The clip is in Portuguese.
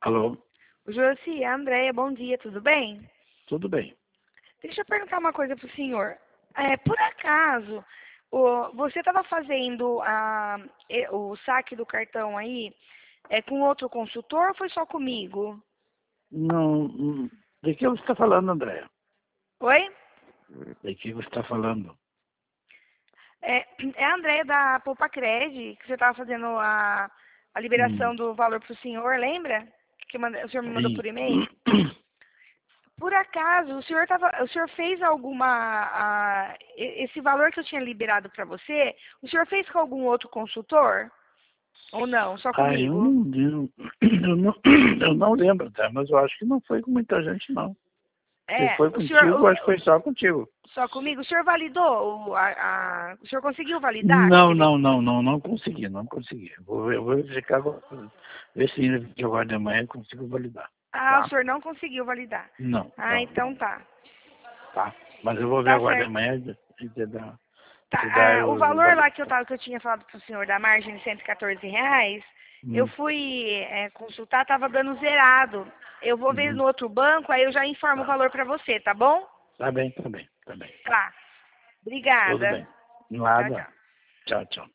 Alô, Josi, a Andréia, bom dia, tudo bem? tudo bem. Deixa eu perguntar uma coisa para o senhor. Por acaso, você estava fazendo o saque do cartão aí com outro consultor ou foi só comigo? Não, de que você está falando, André? Oi? De que você está falando? É a Andréia da Poupa Cred, que você estava fazendo a liberação Hum, do valor para o senhor, lembra? O senhor me mandou sim. por e-mail? Por acaso, o senhor fez esse valor que eu tinha liberado para você, o senhor fez com algum outro consultor? Ou não? Só Ah, eu comigo? não, eu, eu não, eu não lembro, tá? Mas eu acho que não foi com muita gente, não. Se foi O senhor, contigo, acho que foi só contigo. só comigo? O senhor validou? O senhor conseguiu validar Não, aquele? não, não, não, não consegui, não consegui. Eu vou verificar agora, ver se agora de manhã eu consigo validar, Ah, o tá? senhor não conseguiu validar. Não, Ah, não, então não, tá. tá? Mas eu vou ver Tá agora de certo. manhã e Tá, te dar o eu valor lá valido. que eu tinha falado pro senhor da margem de R$ 114, eu Hum, fui consultar, tava dando zerado. Eu vou ver uhum. no outro banco, aí eu já informo o Tá. valor para você, tá bom? Tá bem, tá bem, tá bem. Tá. Tudo Obrigada. bem. Tchau, Nada. tchau. Tchau, tchau.